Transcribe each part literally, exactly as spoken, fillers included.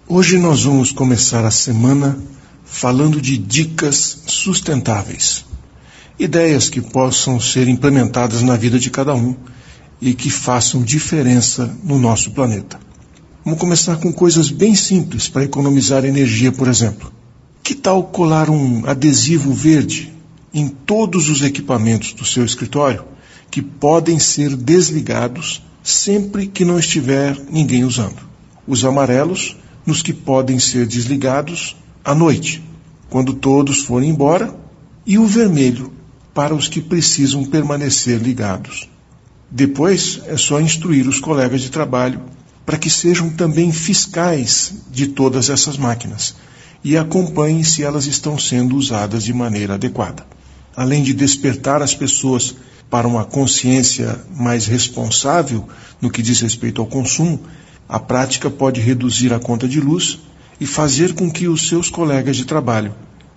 Hoje nós vamos começar a semana falando de dicas sustentáveis. Ideias que possam ser implementadas na vida de cada um e que façam diferença no nosso planeta. Vamos começar com coisas bem simples para economizar energia, por exemplo. Que tal colar um adesivo verde em todos os equipamentos do seu escritório que podem ser desligados sempre que não estiver ninguém usando? Os amarelos nos que podem ser desligados à noite, quando todos forem embora, e o vermelho para os que precisam permanecer ligados. Depois é só instruir os colegas de trabalho para que sejam também fiscais de todas essas máquinas e acompanhem se elas estão sendo usadas de maneira adequada. Além de despertar as pessoas para uma consciência mais responsável no que diz respeito ao consumo, a prática pode reduzir a conta de luz e fazer com que os seus colegas de trabalho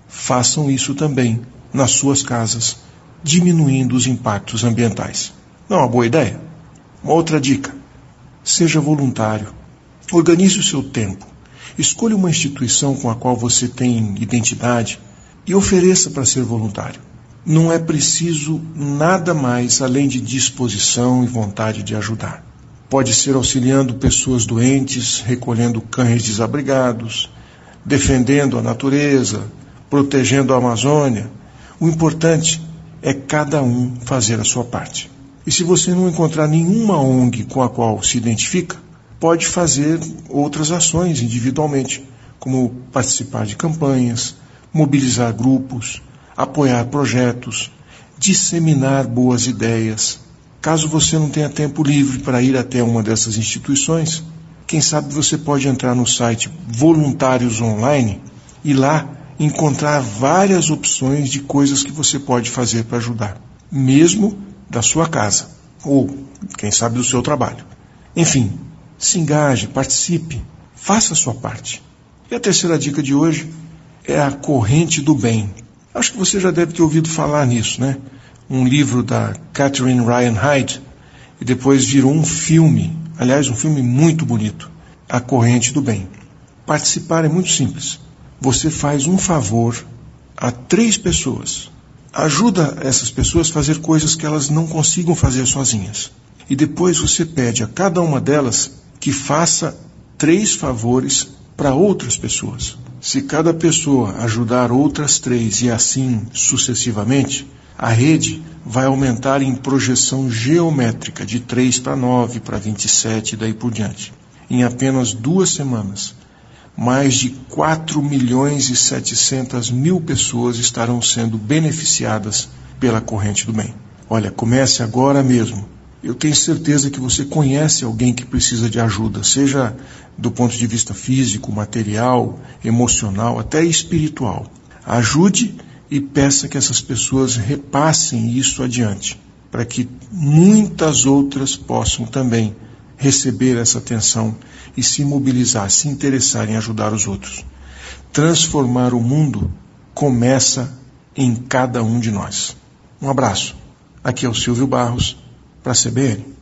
façam isso também nas suas casas, diminuindo os impactos ambientais. Não é uma boa ideia? Uma outra dica: seja voluntário. Organize o seu tempo. Escolha uma instituição com a qual você tem identidade e ofereça para ser voluntário. Não é preciso nada mais além de disposição e vontade de ajudar. Pode ser auxiliando pessoas doentes, recolhendo cães desabrigados, defendendo a natureza, protegendo a Amazônia. O importante é cada um fazer a sua parte. E se você não encontrar nenhuma O N G com a qual se identifica, pode fazer outras ações individualmente, como participar de campanhas, mobilizar grupos, apoiar projetos, disseminar boas ideias. Caso você não tenha tempo livre para ir até uma dessas instituições, quem sabe você pode entrar no site Voluntários Online e lá encontrar várias opções de coisas que você pode fazer para ajudar, mesmo da sua casa, ou, quem sabe, do seu trabalho. Enfim, se engaje, participe, faça a sua parte. E a terceira dica de hoje é a corrente do bem. Acho que você já deve ter ouvido falar nisso, né? Um livro da Catherine Ryan Hyde, e depois virou um filme, aliás, um filme muito bonito, A Corrente do Bem. Participar é muito simples. Você faz um favor a três pessoas. Ajuda essas pessoas a fazer coisas que elas não consigam fazer sozinhas. E depois você pede a cada uma delas que faça três favores para outras pessoas. Se cada pessoa ajudar outras três e assim sucessivamente, a rede vai aumentar em projeção geométrica de três para nove, para vinte e sete e daí por diante. Em apenas duas semanas, mais de quatro milhões e setecentas mil pessoas estarão sendo beneficiadas pela corrente do bem. Olha, comece agora mesmo. Eu tenho certeza que você conhece alguém que precisa de ajuda, seja do ponto de vista físico, material, emocional, até espiritual. Ajude e peça que essas pessoas repassem isso adiante, para que muitas outras possam também receber essa atenção e se mobilizar, se interessar em ajudar os outros. Transformar o mundo começa em cada um de nós. Um abraço. Aqui é o Silvio Barros, para a C B N.